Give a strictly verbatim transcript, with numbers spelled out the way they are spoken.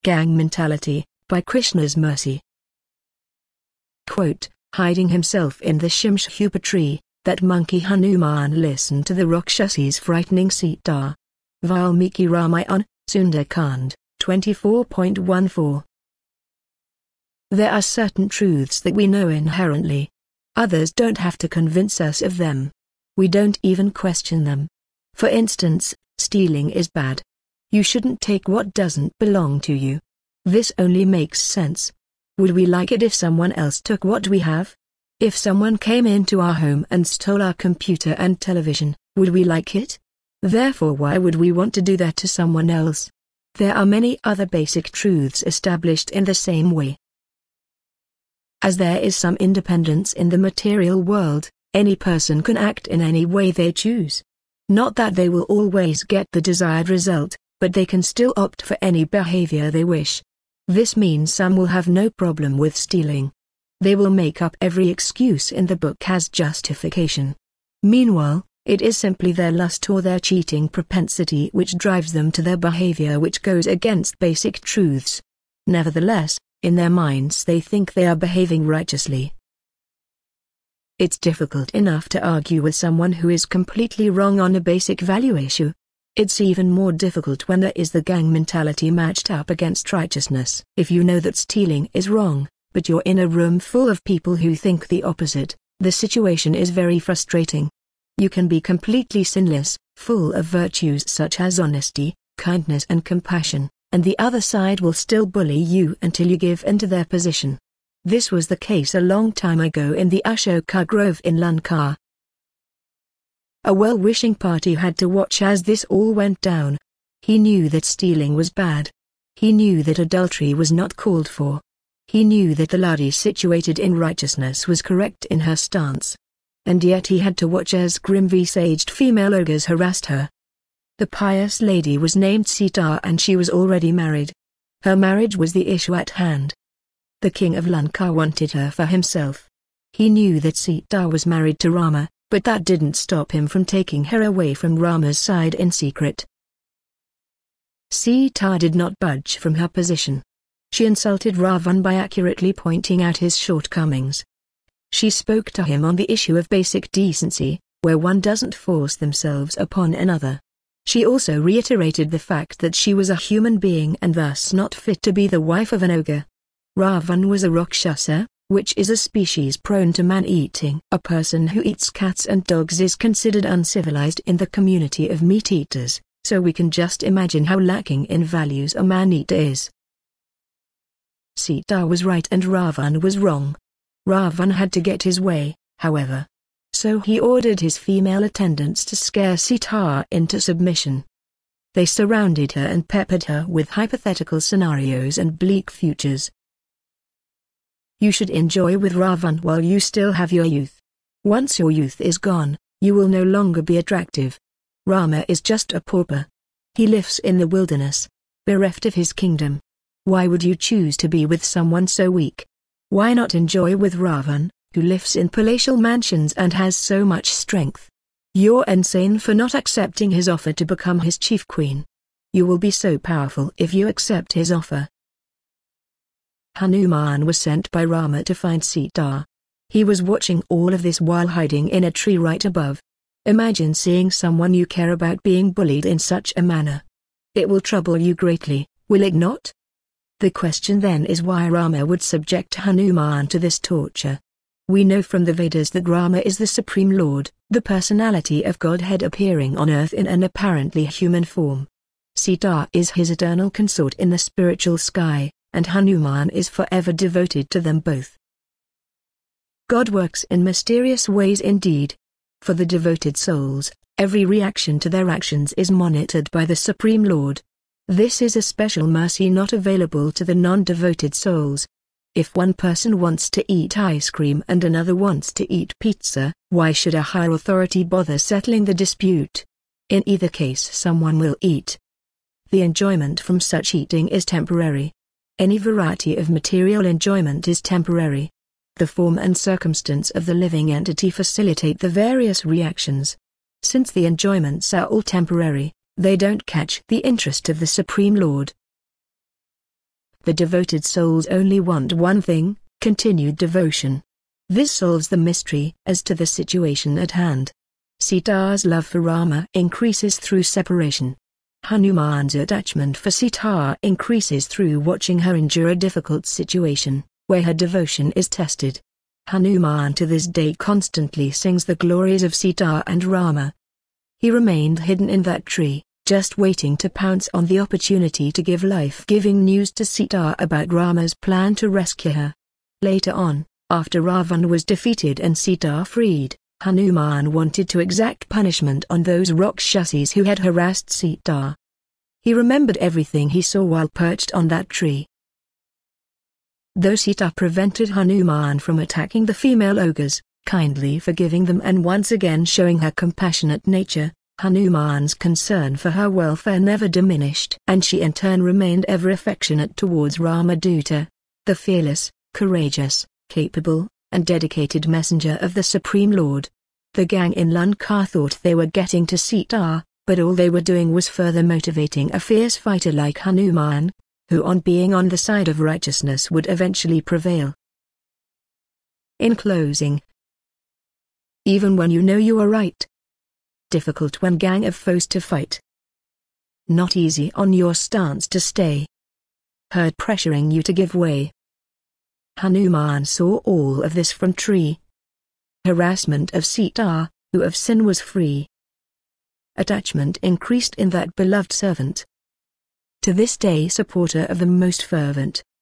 Gang Mentality, by Krishna's Mercy. Quote, hiding himself in the Shimshhupa tree, that monkey Hanuman listened to the Rakshasi's frightening Sita. Valmiki Ramayana, Sundarkand, twenty-four point one four. There are certain truths that we know inherently. Others don't have to convince us of them. We don't even question them. For instance, stealing is bad. You shouldn't take what doesn't belong to you. This only makes sense. Would we like it if someone else took what we have? If someone came into our home and stole our computer and television, would we like it? Therefore, why would we want to do that to someone else? There are many other basic truths established in the same way. As there is some independence in the material world, any person can act in any way they choose. Not that they will always get the desired result, but they can still opt for any behavior they wish. This means some will have no problem with stealing. They will make up every excuse in the book as justification. Meanwhile, it is simply their lust or their cheating propensity which drives them to their behavior which goes against basic truths. Nevertheless, in their minds they think they are behaving righteously. It's difficult enough to argue with someone who is completely wrong on a basic value issue. It's even more difficult when there is the gang mentality matched up against righteousness. If you know that stealing is wrong, but you're in a room full of people who think the opposite, the situation is very frustrating. You can be completely sinless, full of virtues such as honesty, kindness and compassion, and the other side will still bully you until you give in to their position. This was the case a long time ago in the Ashoka Grove in Lanka. A well-wishing party had to watch as this all went down. He knew that stealing was bad. He knew that adultery was not called for. He knew that the lady situated in righteousness was correct in her stance. And yet he had to watch as grim visaged female ogres harassed her. The pious lady was named Sita and she was already married. Her marriage was the issue at hand. The king of Lanka wanted her for himself. He knew that Sita was married to Rama, but that didn't stop him from taking her away from Rama's side in secret. Sita did not budge from her position. She insulted Ravan by accurately pointing out his shortcomings. She spoke to him on the issue of basic decency, where one doesn't force themselves upon another. She also reiterated the fact that she was a human being and thus not fit to be the wife of an ogre. Ravan was a Rakshasa, which is a species prone to man-eating. A person who eats cats and dogs is considered uncivilized in the community of meat-eaters, so we can just imagine how lacking in values a man-eater is. Sita was right and Ravan was wrong. Ravan had to get his way, however. So he ordered his female attendants to scare Sita into submission. They surrounded her and peppered her with hypothetical scenarios and bleak futures. You should enjoy with Ravan while you still have your youth. Once your youth is gone, you will no longer be attractive. Rama is just a pauper. He lives in the wilderness, bereft of his kingdom. Why would you choose to be with someone so weak? Why not enjoy with Ravan, who lives in palatial mansions and has so much strength? You're insane for not accepting his offer to become his chief queen. You will be so powerful if you accept his offer. Hanuman was sent by Rama to find Sita. He was watching all of this while hiding in a tree right above. Imagine seeing someone you care about being bullied in such a manner. It will trouble you greatly, will it not? The question then is why Rama would subject Hanuman to this torture. We know from the Vedas that Rama is the Supreme Lord, the personality of Godhead appearing on earth in an apparently human form. Sita is his eternal consort in the spiritual sky, and Hanuman is forever devoted to them both. God works in mysterious ways indeed. For the devoted souls, every reaction to their actions is monitored by the Supreme Lord. This is a special mercy not available to the non-devoted souls. If one person wants to eat ice cream and another wants to eat pizza, why should a higher authority bother settling the dispute? In either case someone will eat. The enjoyment from such eating is temporary. Any variety of material enjoyment is temporary. The form and circumstance of the living entity facilitate the various reactions. Since the enjoyments are all temporary, they don't catch the interest of the Supreme Lord. The devoted souls only want one thing: continued devotion. This solves the mystery as to the situation at hand. Sita's love for Rama increases through separation. Hanuman's attachment for Sita increases through watching her endure a difficult situation, where her devotion is tested. Hanuman to this day constantly sings the glories of Sita and Rama. He remained hidden in that tree, just waiting to pounce on the opportunity to give life-giving news to Sita about Rama's plan to rescue her. Later on, after Ravana was defeated and Sita freed, Hanuman wanted to exact punishment on those Rakshasis who had harassed Sita. He remembered everything he saw while perched on that tree. Though Sita prevented Hanuman from attacking the female ogres, kindly forgiving them and once again showing her compassionate nature, Hanuman's concern for her welfare never diminished, and she in turn remained ever affectionate towards Ramaduta, the fearless, courageous, capable, and dedicated messenger of the Supreme Lord. The gang in Lanka thought they were getting to Sita, but all they were doing was further motivating a fierce fighter like Hanuman, who on being on the side of righteousness would eventually prevail. In closing, even when you know you are right. Difficult when gang of foes to fight. Not easy on your stance to stay. Herd pressuring you to give way. Hanuman saw all of this from tree. Harassment of Sita, who of sin was free. Attachment increased in that beloved servant. To this day supporter of the most fervent,